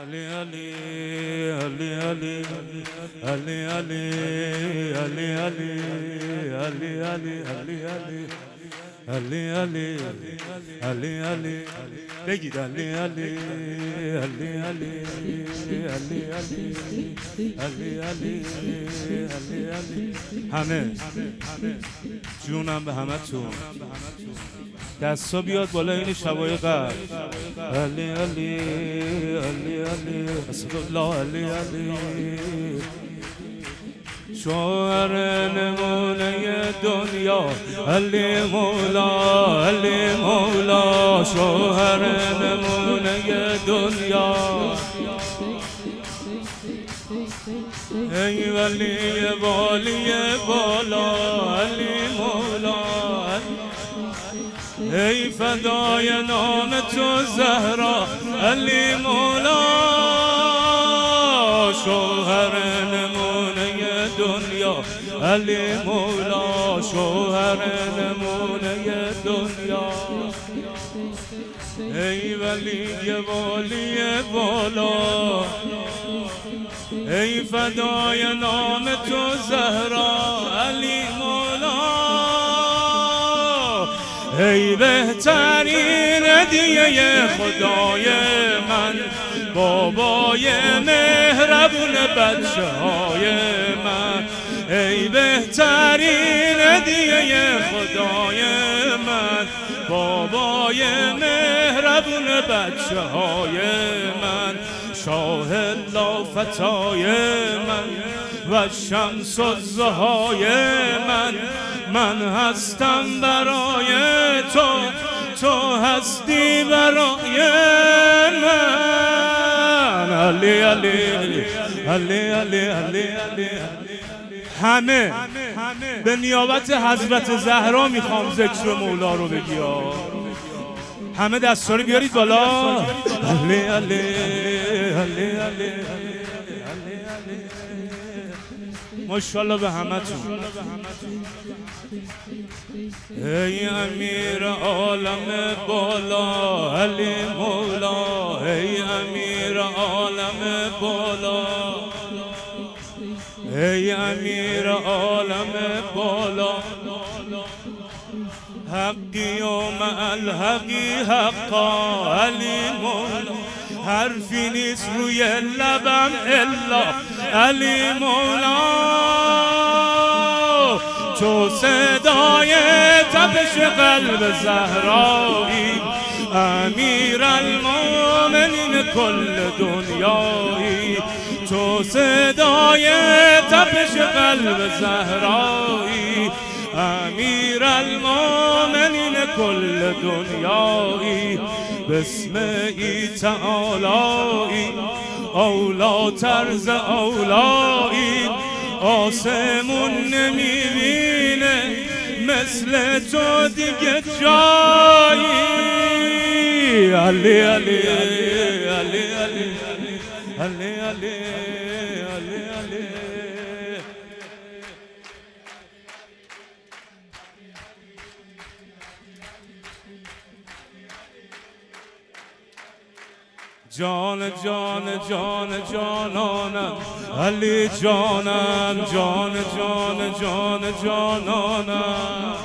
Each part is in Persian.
Ali Ali Ali Ali Ali Ali Ali Ali Ali Ali Ali Ali Ali Ali بگید علی علی علی علی علی علی علی علی علی همه جونم به همه تون دستا بیاد بالا این شبای قبل علی علی علی علی اسدالله علی علی شوهر نمونه دنیا علی مولا علی مولا شوهر نمونه دنیا ای ولی والی بالا علی مولا ای فدای نام تو زهرا علی مولا شوهر نمونه دنیا علی مولا شوهر نمونه دنیا ای ولی والی بالا ای فدای نام تو زهرا علی مولا ای بهترین هدیه خدای من بابای مهربون بچه های من ای بهترین هدیه خدای من بابای مهربون بچه های من شاه لافتای من و شمس الضحای من هستم برای تو تو هستی برای من علی علی علی علی علی علی همه به نیابت حضرت زهرا میخوام ذکر مولا رو بگی همه دستا رو بیارید بالا علی علی علی علی ماشاءالله به همه تون ای امیر عالم بالا علی مولا ای امیر عالم بالا ای امیر عالم بالا حقی و مع الحقی حقا علی مولا حرفی نیست روی لبم الا علی مولا تو صدای تپش قلب زهرایی امیر المومنین کل دنیایی تو صدای تپش قلب زهرایی امیر المومنین کل دنیایی بسم ای تعالایی اولا طرز اولایی آسمون نمیبینه مثل تو دیگه جایی علی علی علی علی علی علی علی علی جان جان جان جانانم علی جانم جان جان جان جانانم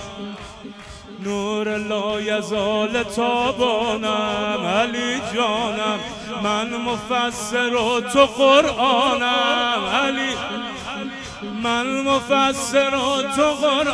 نور لا یزال تابانم علی جانم من مفسر و تو قرآنم علی من مفسر و تو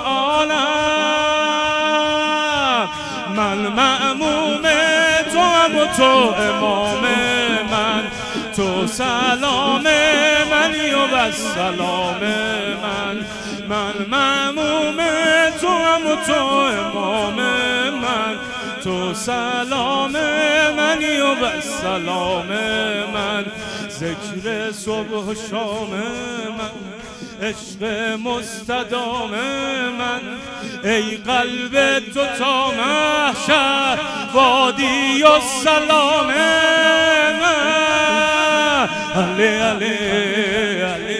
قرآنم من مأموم تو هم و تو امام من تو سلام منی و سلام من مأموم تو هم و تو امام من تو سلام منی و سلام من ذکر صبح و شام من عشق مستدام من ای قلب تو تا محشر وادی و سلام من علی علی علی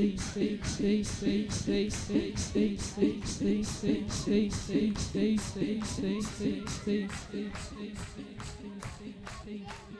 Hey, see.